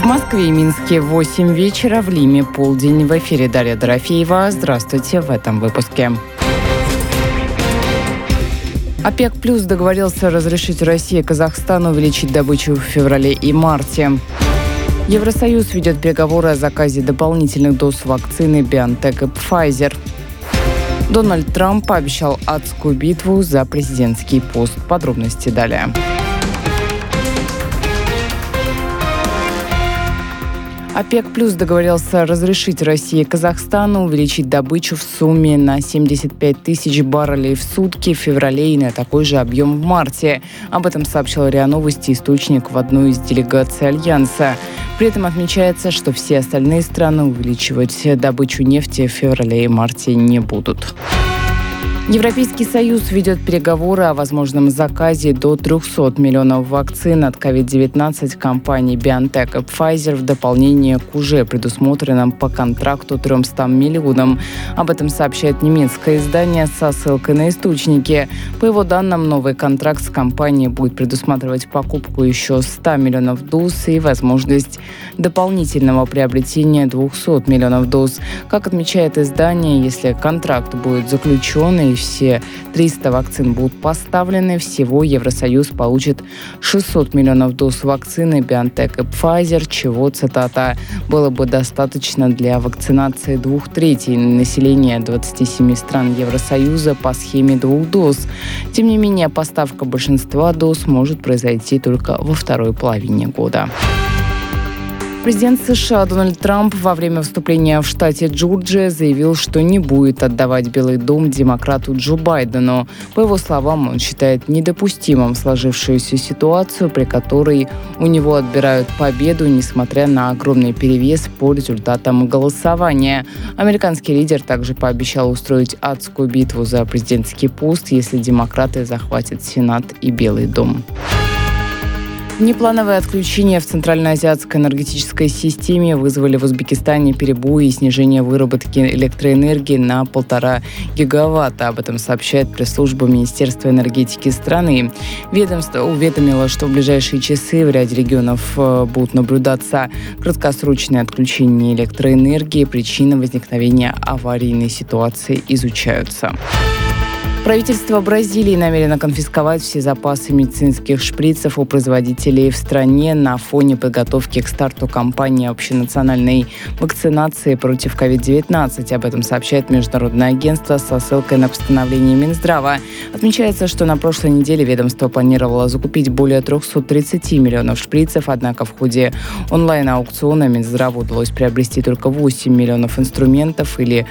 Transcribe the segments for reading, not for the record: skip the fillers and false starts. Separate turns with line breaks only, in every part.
Москве и Минске 8 вечера, в Лиме полдень. В эфире Дарья Дорофеева. Здравствуйте в этом выпуске. ОПЕК+ договорился разрешить России и Казахстану увеличить добычу в феврале и марте. Евросоюз ведет переговоры о заказе дополнительных доз вакцины BioNTech и Pfizer. Дональд Трамп пообещал адскую битву за президентский пост. Подробности далее. ОПЕК+ договорился разрешить России и Казахстану увеличить добычу в сумме на 75 тысяч баррелей в сутки в феврале и на такой же объем в марте. Об этом сообщил РИА Новости источник в одной из делегаций Альянса. При этом отмечается, что все остальные страны увеличивать добычу нефти в феврале и марте не будут. Европейский Союз ведет переговоры о возможном заказе до 300 миллионов вакцин от COVID-19 компаний BioNTech и Pfizer в дополнение к уже предусмотренным по контракту 300 миллионам. Об этом сообщает немецкое издание со ссылкой на источники. По его данным, новый контракт с компанией будет предусматривать покупку еще 100 миллионов доз и возможность дополнительного приобретения 200 миллионов доз. Как отмечает издание, если контракт будет заключен и все 300 вакцин будут поставлены, всего Евросоюз получит 600 миллионов доз вакцины BioNTech и Pfizer, чего, цитата, «было бы достаточно для вакцинации 2/3 населения 27 стран Евросоюза по схеме 2 доз». Тем не менее, поставка большинства доз может произойти только во второй половине года. Президент США Дональд Трамп во время выступления в штате Джорджия заявил, что не будет отдавать Белый дом демократу Джо Байдену. По его словам, он считает недопустимым сложившуюся ситуацию, при которой у него отбирают победу, несмотря на огромный перевес по результатам голосования. Американский лидер также пообещал устроить адскую битву за президентский пост, если демократы захватят Сенат и Белый дом. Неплановые отключения в центральноазиатской энергетической системе вызвали в Узбекистане перебои и снижение выработки электроэнергии на 1,5 гигаватта. Об этом сообщает пресс-служба Министерства энергетики страны. Ведомство уведомило, что в ближайшие часы в ряде регионов будут наблюдаться краткосрочные отключения электроэнергии. Причины возникновения аварийной ситуации изучаются. Правительство Бразилии намерено конфисковать все запасы медицинских шприцев у производителей в стране на фоне подготовки к старту кампании общенациональной вакцинации против COVID-19. Об этом сообщает Международное агентство со ссылкой на постановление Минздрава. Отмечается, что на прошлой неделе ведомство планировало закупить более 330 миллионов шприцев, однако в ходе онлайн-аукциона Минздраву удалось приобрести только 8 миллионов инструментов или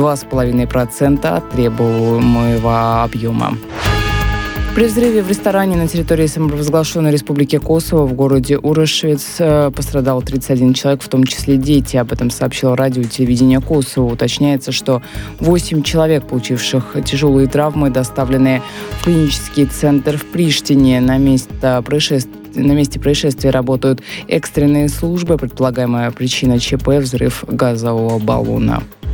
2,5% от требуемого объема. При взрыве в ресторане на территории самопровозглашенной Республики Косово в городе Урашевец пострадал 31 человек, в том числе дети. Об этом сообщило радио и телевидение Косово. Уточняется, что 8 человек, получивших тяжелые травмы, доставлены в клинический центр в Приштине. На месте происшествия работают экстренные службы. Предполагаемая причина ЧП – взрыв газового баллона.